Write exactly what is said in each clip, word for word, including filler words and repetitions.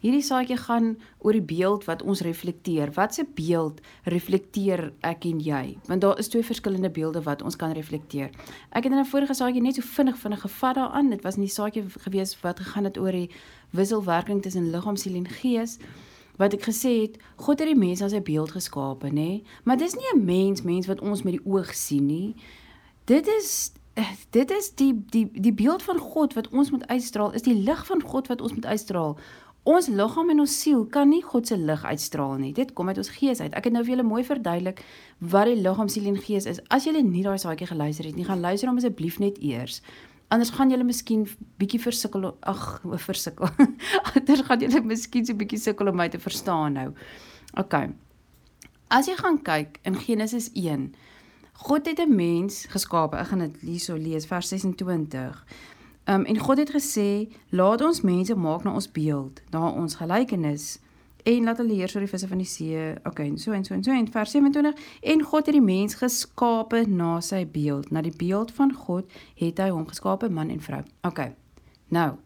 Hierdie saadjie gaan oor die beeld wat ons reflekteer. Wat se beeld reflekteer ek en jy? Want daar is twee verskillende beelde wat ons kan reflekteer. Ek het in 'n vorige saadjie net so vinnig vinnig gevat daaraan. Dit was in die saadjie gewees wat gegaan het oor die wisselwerking tussen liggaam, siel en gees. Wat ek gesê het, God het die mens as sy beeld geskape, nê? Maar dis nie 'n mens, mens wat ons met die oog sien nie. Dit is dit is die die die beeld van God wat ons moet uitstraal, is die lig van God wat ons moet uitstraal. Ons liggaam en ons siel kan nie God se lig uitstraal nie. Dit kom uit ons gees uit. Ek het nou vir julle mooi verduidelik wat die liggaam, siel en gees is. As julle nie daai saadjie geluister het nie, gaan luister hom asseblief net eers. Anders gaan julle miskien bietjie versikkel, ag, versikkel. Anders gaan julle miskien so bietjie sukkel om my te verstaan nou. OK. As jy gaan kyk in Genesis een, God het 'n mens geskape. Ek gaan dit hierso lees, vers sesentwintig. Um, en God het gesê, laat ons mense maak na ons beeld, na ons gelykenis, en laat hulle heers oor die visse van die see, ok, en so en so en so, en vers sewentwintig, en God het die mens geskape na sy beeld, na die beeld van God het hy hom geskape, man en vrou. Ok, nou,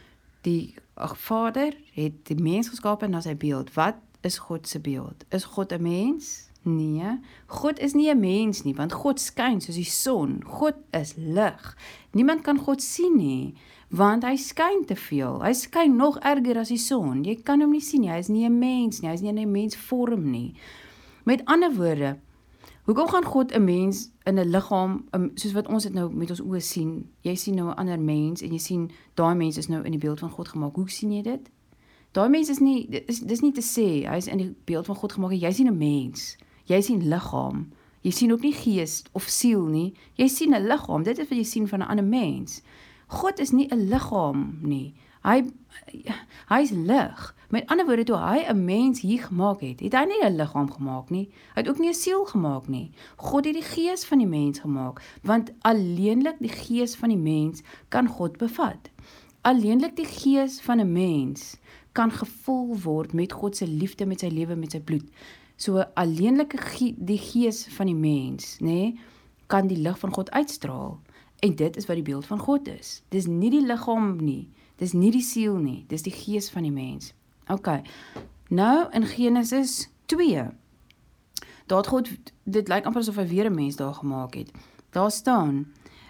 die ach, Vader het die mens geskape na sy beeld. Wat is God se beeld? Is God 'n mens? Nee, God is nie 'n mens nie, want God skyn soos die son. God is lig. Niemand kan God sien nie, want hy skyn te veel. Hy skyn nog erger as die son. Jy kan hom nie sien nie, hy is nie 'n mens nie, hy is nie in 'n mensvorm nie. Met ander woorde, hoekom gaan God 'n mens in 'n liggaam, soos wat ons dit nou met ons oë sien? Jy sien nou 'n ander mens, en jy sien, daai mens is nou in die beeld van God gemaak. Hoe sien jy dit? Daai mens is nie, dis, dis nie te sê, hy is in die beeld van God gemaak, jy sien 'n mens. Jy sien liggaam, jy sien ook nie gees of siel nie, jy sien 'n liggaam, dit is wat jy sien van 'n ander mens. God is nie 'n liggaam nie, hy, hy is lig. Met ander woorde, toe hy 'n mens hier gemaak het, het hy nie 'n liggaam gemaak nie, hy het ook nie 'n siel gemaak nie. God het die gees van die mens gemaak, want alleenlik die gees van die mens kan God bevat. Alleenlik die gees van 'n mens kan gevul word met God se liefde, met sy lewe, met sy bloed. So alleenlik die gees van die mens, nee, kan die lig van God uitstraal. En dit is wat die beeld van God is. Dis nie die liggaam nie, dis nie die siel nie, dis die gees van die mens. Ok, nou in Genesis twee, daar het God, dit lyk amper asof hy weer 'n mens daar gemaak het. Daar staan,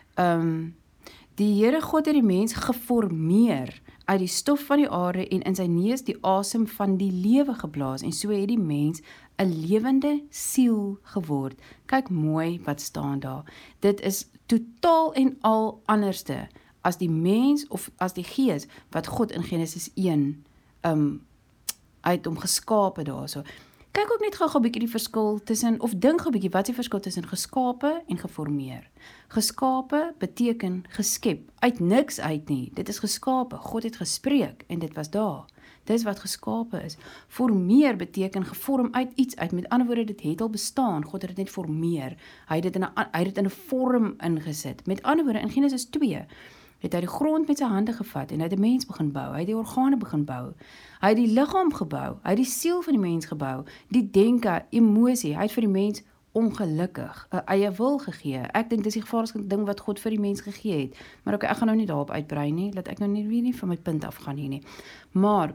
um, die Here God het die mens geformeer uit die stof van die aarde en in sy neus die asem van die lewe geblaas, en so het die mens 'n lewende siel geword. Kyk mooi wat staan daar. Dit is totaal en al anderste as die mens of as die gees wat God in Genesis een um, uit hom geskape daar so. Kyk ook net gou-gou 'n bietjie die verskil tussen, of dink gou 'n bietjie, wat is die verskil tussen geskape en geformeer? Geskape beteken geskep, uit niks uit nie. Dit is geskape, God het gespreek en dit was daar. Dis wat geskape is. Formeer beteken gevorm uit iets uit. Met ander woorde, dit het al bestaan. God het dit net formeer. Hy het dit in 'n hy het dit in 'n vorm ingesit. Met ander woorde, in Genesis twee het hy die grond met sy hande gevat en hy het 'n mens begin bou. Hy het die organe begin bou. Hy het die liggaam gebou. Hy het die siel van die mens gebou. Die denke, emosie. Hy het vir die mens ongelukkig 'n eie wil gegee. Ek dink dis die gevaarlikste ding wat God vir die mens gegee het. Maar ok, ek gaan nou nie daarop uitbrei nie. Laat ek nou nie weer nie van my punt af gaan hier nie. Maar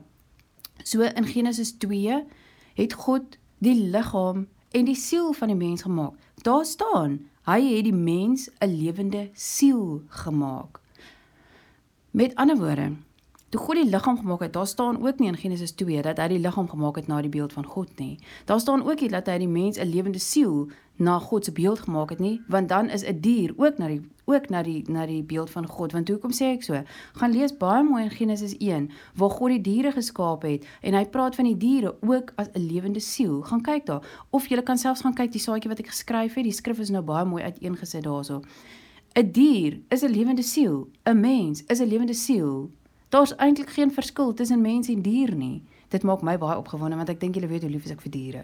so in Genesis twee het God die liggaam en die siel van die mens gemaak. Daar staan, hy het die mens 'n lewende siel gemaak. Met ander woorde, toe God die liggaam gemaak het, daar staan ook nie in Genesis twee dat hy die liggaam gemaak het na die beeld van God nie. Daar staan ook nie dat hy die mens 'n lewende siel na God se beeld gemaak het nie, want dan is 'n dier ook na die ook na die na die beeld van God. Want hoekom sê ek so? Gaan lees baie mooi in Genesis een waar God die diere geskaap het en hy praat van die diere ook as 'n lewende siel. Gaan kyk daar. Of jy kan selfs gaan kyk die saadjie wat ek geskryf het. Die skrif is nou baie mooi uiteengesit daarso. 'n Dier is 'n lewende siel. 'n Mens is 'n lewende siel. Daar's eintlik geen verskil tussen mens en dier nie. Dit maak my baie opgewonde, want ek dink julle weet hoe lief is ek vir diere.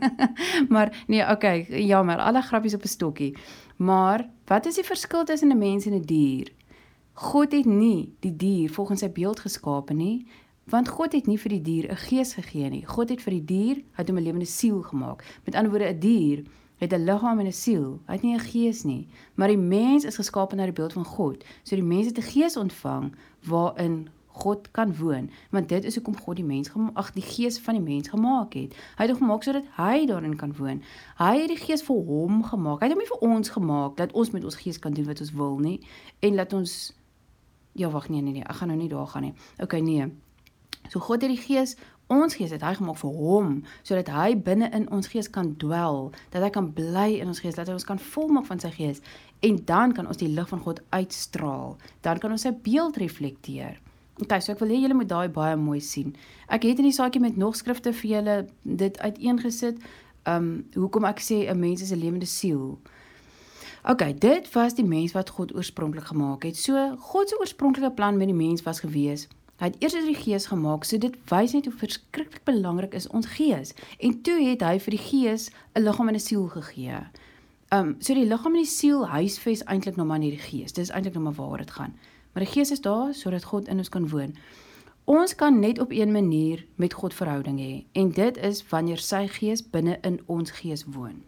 Maar nee, okay, jammer, alle grappies op 'n stokkie. Maar wat is die verskil tussen 'n mens en 'n dier? God het nie die dier volgens sy beeld geskape nie, want God het nie vir die dier 'n gees gegee nie. God het vir die dier, hy het hom 'n lewende siel gemaak. Met ander woorde, 'n dier het 'n liggaam en 'n siel. Hy het nie 'n gees nie, maar die mens is geskape na die beeld van God. So die mens het 'n gees ontvang waarin God kan woon, want dit is hoekom God die mens, ag die gees van die mens gemaak het. Hy het hom gemaak sodat hy daarin kan woon. Hy het die gees vir hom gemaak. Hy het hom nie vir ons gemaak dat ons met ons gees kan doen wat ons wil nie en dat ons ja wag nee nee nee, ek gaan nou nie daar gaan nie. Okay, nee. So God het die gees, ons gees het hy gemaak vir hom, sodat hy binne in ons gees kan dwel, dat hy kan bly in ons gees, dat hy ons kan volmaak van sy gees, en dan kan ons die lig van God uitstraal, dan kan ons sy beeld reflekteer. Okay, so ek wil hê julle moet daai baie mooi sien. Ek het in die saadjie met nog skrifte vir julle dit uiteengesit, um, hoekom ek sê 'n mens is 'n lewende siel. Okay, dit was die mens wat God oorspronklik gemaak het. So, God se oorspronklike plan met die mens was gewees, hy het eers die gees gemaak, so dit wys net hoe verskriklik belangrik is ons gees. En toe het hy vir die gees 'n liggaam en 'n siel gegee. Um, so die liggaam en die siel huisves eintlik nou maar nie die gees. Dis eintlik nou maar waar dit gaan. Maar die gees is daar sodat God in ons kan woon. Ons kan net op een manier met God verhouding hê, en dit is wanneer sy gees binne in ons gees woon.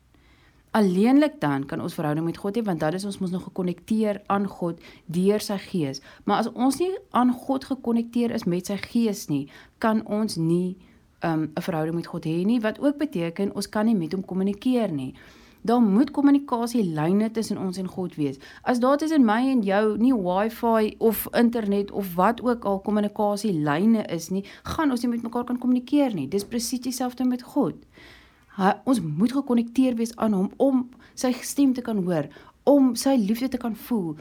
Alleenlik dan kan ons verhouding met God hê, want dan is ons mos nog gekonnekteer aan God deur sy gees. Maar as ons nie aan God gekonnekteer is met sy gees nie, kan ons nie um, 'n verhouding met God hê nie, wat ook beteken ons kan nie met hom kommunikeer nie. Daar moet kommunikasielyne tussen ons en God wees. As daar tussen my en jou nie wifi of internet of wat ook al kommunikasielyne is nie, gaan ons nie met mekaar kan kommunikeer nie. Dis presies dieselfde met God. Hy, ons moet gekonnekteer wees aan hom om sy stem te kan hoor, om sy liefde te kan voel.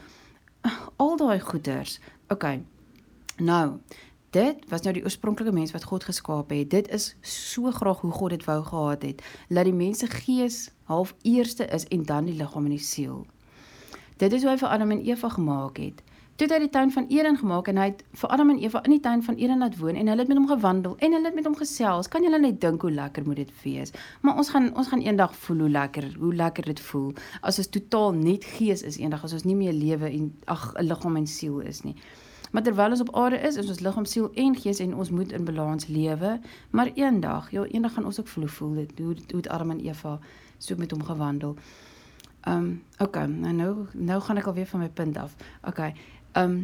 Al daai goeders. Okay. Nou, dit was nou die oorspronklike mens wat God geskaap het. Dit is so graag hoe God dit wou gehad het. Laat die mens se gees half eerste is en dan die liggaam en die siel. Dit is hoe hy vir Adam en Eva gemaak het. Toe het hy die tuin van Eden gemaak en hy het vir Adam en Eva in die tuin van Eden laat woon en hulle het met hom gewandel en hulle het met hom gesels. Kan julle net dink hoe lekker moet dit wees? Maar ons gaan ons gaan eendag voel hoe lekker, hoe lekker dit voel as ons totaal net gees is eendag, as ons nie meer lewe en ag 'n liggaam en siel is nie. Maar terwyl ons op aarde is, is ons liggaam, siel en gees en ons moet in balans lewe, maar eendag, ja, eendag gaan ons ook voel voel dit hoe hoe het Adam en Eva so met hom gewandel. Um, okay, nou, nou nou gaan ek alweer van my punt af. Okay. Um,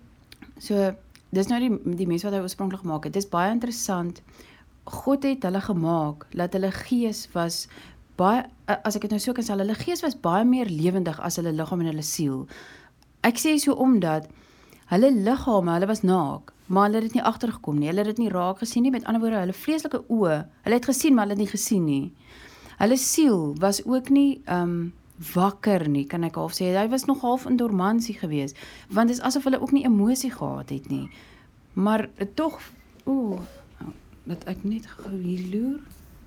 so, dis nou die, die mens wat hy oorspronklik gemaak het. Dis baie interessant. God het hulle gemaak, dat hulle gees was baie, as ek het nou so kan sê, hulle gees was baie meer lewendig as hulle liggaam en hulle siel. Ek sê so omdat, hulle liggame, hulle was naak, maar hulle het dit nie agtergekom nie, hulle het dit nie raak gesien nie, met ander woorde, hulle vleeslike oë, hulle het gesien, maar hulle het nie gesien nie. Hulle siel was ook nie, um, wakker nie, kan ek half sê, hy was nog half in dormansie gewees, want dit is asof hulle ook nie emosie gehad het nie, maar toch, oeh, dat ek net gou hier loer.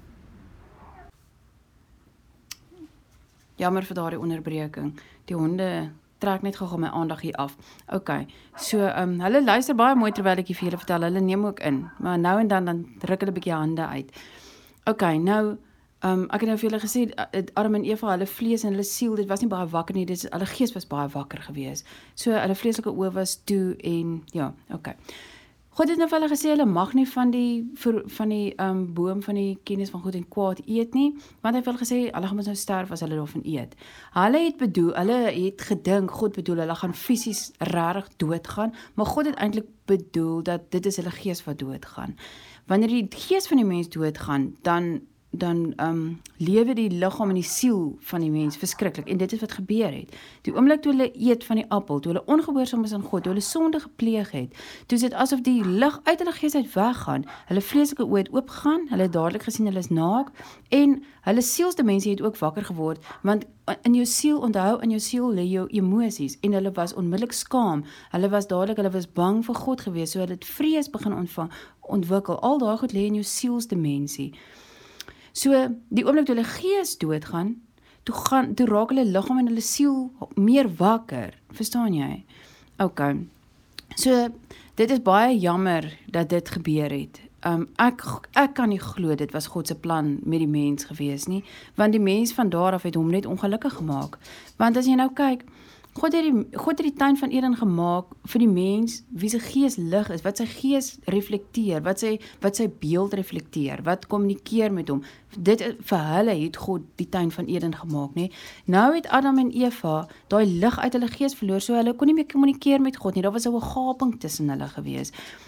Jammer vir daardie onderbreking, die honde trek net gou my aandag hier af. Okay, so, um, hulle luister baie mooi terwyl ek hier vir julle vertel, hulle neem ook in, maar nou en dan, dan druk hulle 'n bietjie hande uit. Okay, nou, Um, ek het nou vir julle gesê, Adam en Eva, hulle vlees en hulle siel, dit was nie baie wakker nie, dit, hulle gees was baie wakker gewees. So, hulle vleeslike oë was toe en, ja, okay. God het nou vir hulle gesê, hulle mag nie van die, van die um, boom van die kennis van goed en kwaad eet nie, want hy het vir hulle gesê, hulle gaan ons nou sterf as hulle daarvan eet. Hulle het bedoel, hulle het gedink, God bedoel, hulle gaan fisies rarig doodgaan, maar God het eintlik bedoel, dat dit is hulle gees wat doodgaan. Wanneer die gees van die mens doodgaan, dan dan um, lewe die liggaam en die siel van die mens verskriklik, en dit is wat gebeur het. Die oomblik toe hulle eet van die appel, toe hulle ongehoorsaam is aan God, toe hulle sonde gepleeg het, toe is dit asof die lig uit hulle gees uit weggaan, hulle vleeslike oë het oopgegaan, hulle het dadelik gesien hulle is naak, en hulle sielsdimensie het ook wakker geword, want in jou siel, onthou, in jou siel lê jou emosies, en hulle was onmiddellik skaam, hulle was dadelik, hulle was bang vir God gewees, so hulle het vrees begin ontvang, ontwikkel, al daai goed lê in jou sielsdimensie. So, die oomblik toe hulle gees doodgaan, toe, gaan, toe raak hulle liggaam en hulle siel meer wakker, verstaan jy? Ok, so, dit is baie jammer dat dit gebeur het. Um, ek, ek kan nie glo dit was God se plan met die mens gewees nie, want die mens van daar af het hom net ongelukkig gemaak. Want as jy nou kyk, God het die, God het die tuin van Eden gemaak vir die mens wie sy gees lig is, wat sy gees reflekteer, wat sy, wat sy beeld reflekteer, wat kommunikeer met hom. Dit vir hulle het God die tuin van Eden gemaak, nee. Nou het Adam en Eva daai lig uit hulle gees verloor, so hulle kon nie meer kommunikeer met God nie. Daar was 'n gaping tussen hulle gewees.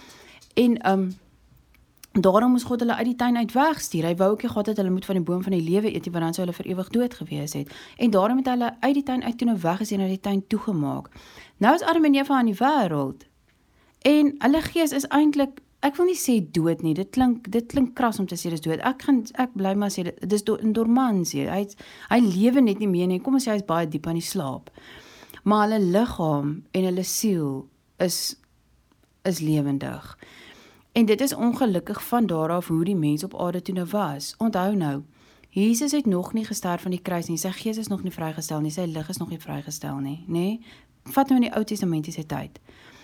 En um daarom moes God hulle uit die tuin uit wegstuur. Hy wou ook nie gehad dat hulle moet van die boom van die lewe eet, want dan sou hulle vir ewig dood gewees het. En daarom het hulle uit die tuin uit toe nou weggesien en die tuin toegemaak. Nou is Adam en Eva aan die wêreld. En hulle gees is eintlik, ek wil nie sê dood nie. Dit klink dit klink kras om te sê dis dood. Ek gaan ek bly maar sê dit dis do, in dormansie. Hy hy lewe net nie meer nie. Kom ons sê hy is baie diep aan die slaap. Maar hulle liggaam en hulle siel is is lewendig. En dit is ongelukkig van daar af hoe die mens op aarde toe nou was. Onthou nou, Jesus het nog nie gesterf van die kruis nie, sy gees is nog nie vrygestel nie, sy lig is nog nie vrygestel nie, nee? Vat nou in die Ou Testamentiese tyd.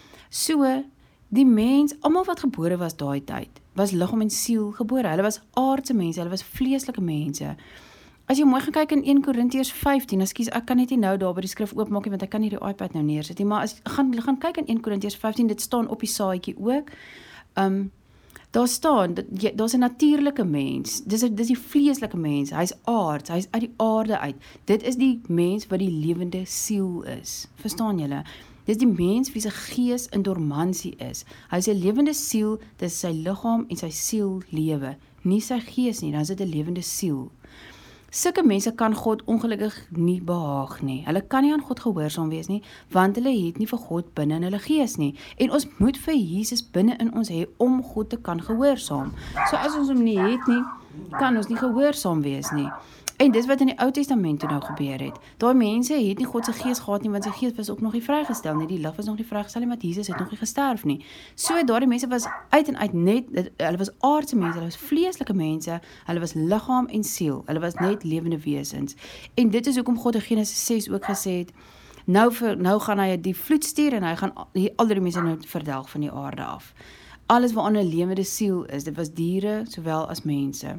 So, die mens, almal wat gebore was daai tyd, was liggaam en siel gebore. Hulle was aardse mense, hulle was vleeslike mense. As jy mooi gaan kyk in Eerste Korintiërs vyftien, ekskuus, ek kan net nie nou daar by die skrif oopmaak nie, want ek kan nie die iPad nou neersit nie, maar as gaan gaan kyk in Eerste Korintiërs vyftien, dit staan op die saadjie ook. Um, daar staan, daar's 'n natuurlike mens, dis, dis die vleeslike mens, hy's aards, hy's uit die aarde uit, dit is die mens wat die lewende siel is, verstaan julle? Dis die mens wie sy gees in dormansie is, hy's 'n lewende siel, dis sy liggaam en sy siel lewe, nie sy gees nie, dan is dit 'n lewende siel. Sulke mense kan God ongelukkig nie behaag nie. Hulle kan nie aan God gehoorsaam wees nie, want hulle het nie vir God binne in hulle gees nie. En ons moet vir Jesus binne in ons hê om God te kan gehoorsaam. So as ons hom nie het nie, kan ons nie gehoorsaam wees nie. En dis wat in die Ou Testament toe nou gebeur het. Daai mense het nie God se gees gehad nie, want sy gees was ook nog nie vrygestel nie. Die lig was nog nie vrygestel nie, want Jesus het nog nie gesterf nie. So daardie mense was uit en uit net, hulle was aardse mense, hulle was vleeslike mense, hulle was liggaam en siel, hulle was net lewende wesens. En dit is hoekom God in Genesis ses ook gesê het, nou, vir, nou gaan hy die vloed stuur en hy gaan al die mense nou verdelg van die aarde af. Alles wat 'n lewende siel is, dit was diere sowel as mense.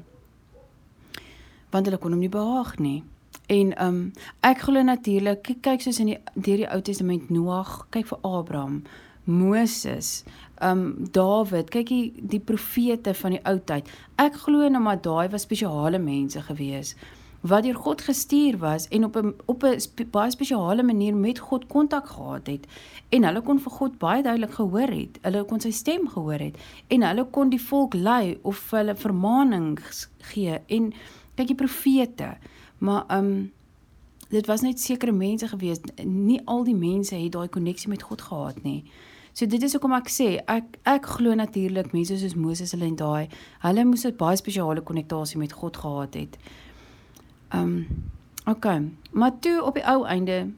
Want hulle kon hom nie behaag nie. En um, ek glo natuurlik, kyk, kyk soos in die, deur die Ou Testament, Noag, kyk vir Abraham, Moses, um, Dawid, kyk die, die profete van die ou tyd. Ek glo nou maar daai was spesiale mense gewees, wat deur God gestuur was, en op 'n op 'n spe, baie spesiale manier met God kontak gehad het, en hulle kon vir God baie duidelik gehoor het, hulle kon sy stem gehoor het, en hulle kon die volk lei, of hulle vermaanings gee, en kyk die profete, maar um, dit was net sekere mense gewees, nie al die mense het daai koneksie met God gehad nie. So dit is hoekom ek sê, ek, ek glo natuurlik, mense soos Moses, hulle en daai, hulle moes 'n baie spesiale konnektasie met God gehad het. Um, ok, maar toe op die ou einde,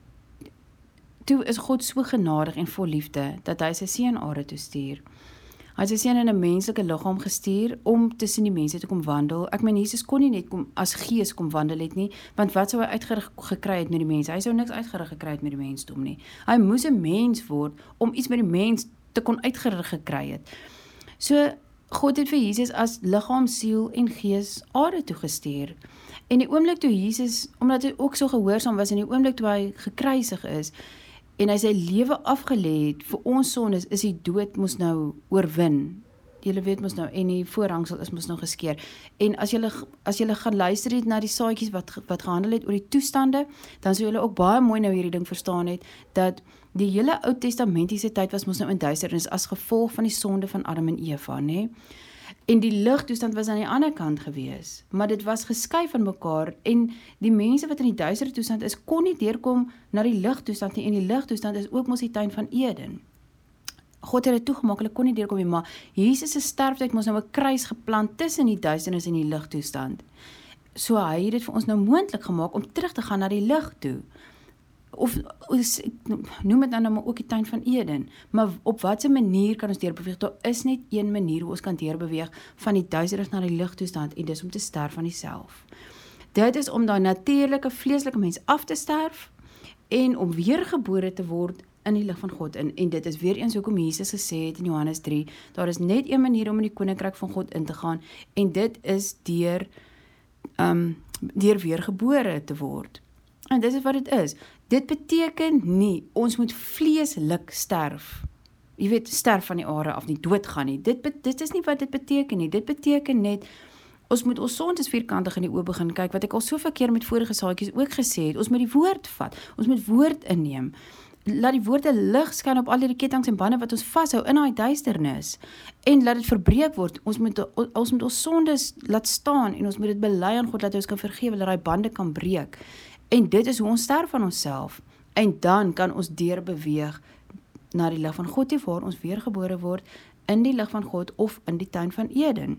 toe is God so genadig en vol liefde, dat hy sy seun aarde toe stuur. Hy het sy seun in 'n menslike liggaam gestuur, om tussen die mense te kom wandel. Ek meen, Jesus kon nie net kom, as gees kom wandel het nie, want wat sou hy uitgerig gekry het met die mense? Hy sou niks uitgerig gekry het met die mensdom nie. Hy moes 'n mens word, om iets met die mens te kon uitgerig gekry het. So, God het vir Jesus as liggaam, siel en gees aarde toe gestuur. En die oomblik toe Jesus, omdat hy ook so gehoorsaam was, en die oomblik toe hy gekruisig is, en hy sy lewe afgelê het vir ons sondes, is die dood moes nou oorwin. Julle weet mos nou, en die voorhangsel is mos nou geskeur. En as julle as julle gaan luister het na die saadjies wat wat gehandel het oor die toestande, dan sou julle ook baie mooi nou hierdie ding verstaan het, dat die hele Ou Testamentiese tyd was mos nou in duisternis as gevolg van die sonde van Adam en Eva, nê? En die ligtoestand was aan die ander kant gewees, maar dit was geskei van mekaar, en die mense wat in die duistere toestand is, kon nie deurkom na die ligtoestand nie, en die ligtoestand is ook mos die tuin van Eden. God het dit toegemaak, hulle kon nie deurkom nie, maar Jesus se sterftyd mos nou 'n kruis geplant tussen die duisternis en die ligtoestand. So hy het dit vir ons nou moontlik gemaak om terug te gaan na die lig toe. Of, noem dit dan nou maar ook die tuin van Eden, maar op watter manier kan ons deurbeweeg? Daar is net een manier hoe ons kan deurbeweeg van die duisternis na die ligtoestand, en dis om te sterf van jouself. Dit is om daai natuurlike, vleeslike mens af te sterf, en om weergebore te word in die lig van God. En, en dit is weer eens hoekom Jesus gesê het in Johannes drie, daar is net een manier om in die koninkryk van God in te gaan, en dit is deur, um, deur weergebore te word. En dit is wat dit is. Dit beteken nie, ons moet vleeslik sterf. Jy weet, sterf van die aarde af, nie doodgaan nie. Dit, dit is nie wat dit beteken nie. Dit beteken net, ons moet ons sondes vierkantig in die oë begin kyk, wat ek al soveel keer met vorige saadjies ook gesê het, ons moet die woord vat, ons moet woord inneem, laat die woorde lig skyn op al die kettinge en bande wat ons vashou in daai duisternis, en laat dit verbreek word, ons moet, ons moet ons sondes laat staan, en ons moet dit bely aan God, dat hy ons kan vergewe, dat die bande kan breek, en dit is hoe ons sterf van onsself, en dan kan ons deurbeweeg na die lig van God toe, waar ons weergebore word, in die lig van God, of in die tuin van Eden.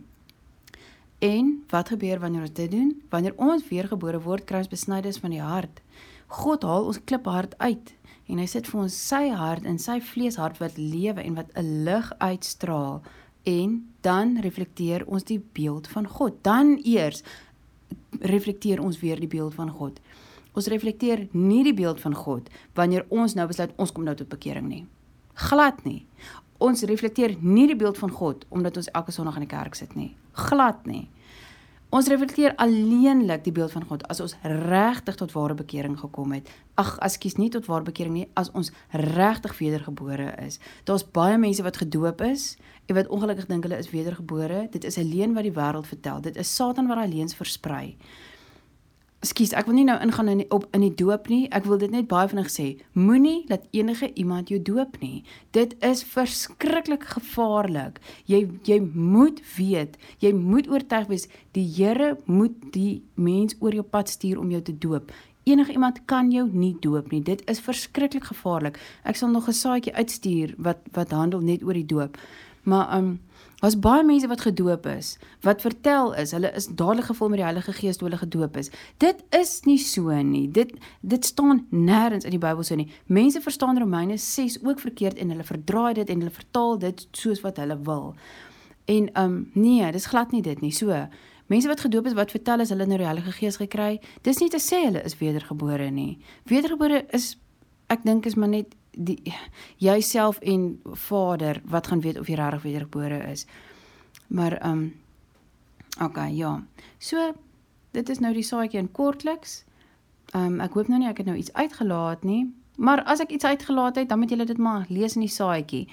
En wat gebeur wanneer ons dit doen? Wanneer ons weergebore word, kry ons besnydenis van die hart. God haal ons kliphart uit, en hy sit vir ons sy hart, en sy vleeshart wat lewe, en wat 'n lig uitstraal, en dan reflekteer ons die beeld van God. Dan eers reflekteer ons weer die beeld van God. Ons reflekteer nie die beeld van God, wanneer ons nou besluit, ons kom nou tot bekering nie. Glad nie. Ons reflekteer nie die beeld van God, omdat ons elke Sondag in die kerk sit nie. Glad nie. Ons reflekteer alleenlik die beeld van God, as ons regtig tot ware bekering gekom het. Ag, ekskuus, nie tot ware bekering nie, as ons regtig wedergebore is. Daar's baie mense wat gedoop is, en wat ongelukkig dink hulle is wedergebore. Dit is 'n leuen wat die wêreld vertel. Dit is Satan wat daai leuns versprei. Ekskuus, ek wil nie nou ingaan in die, op, in die doop nie, ek wil dit net baie vinnig sê, moenie laat enige iemand jou doop nie. Dit is verskriklik gevaarlik. Jy, jy moet weet, jy moet oortuig wees, die Here moet die mens oor jou pad stuur om jou te doop. Enige iemand kan jou nie doop nie, dit is verskriklik gevaarlik. Ek sal nog 'n saadjie uitstuur, wat, wat handel net oor die doop. Maar, um, daar's baie mense wat gedoop is, wat vertel is, hulle is dadelik gevul met die Heilige Gees toe hulle gedoop is. Dit is nie so nie, dit, dit staan nêrens in die Bybel so nie. Mense verstaan Romeine ses ook verkeerd, en hulle verdraai dit, en hulle vertaal dit soos wat hulle wil. En, um, nee, dis glad nie dit nie, so. Mense wat gedoop is, wat vertel is, hulle nou die Heilige Gees gekry, dis nie te sê hulle is wedergebore nie. Wedergebore is, ek dink is maar net, die, jy self en Vader, wat gaan weet of jy regtig wedergebore is. Maar, um, ok, ja. So, dit is nou die saadjie in kortliks. Um, ek hoop nou nie, ek het nou iets uitgelaat nie. Maar as ek iets uitgelaat het, dan moet julle dit maar lees in die saadjie.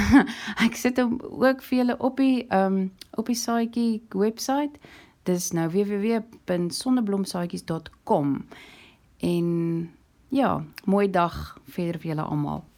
Ek sit hom ook vir julle op die, um, op die saadjie website. Dis nou w w w punt sondeblomsaadjies punt com. En ja, mooi dag verder vir julle almal.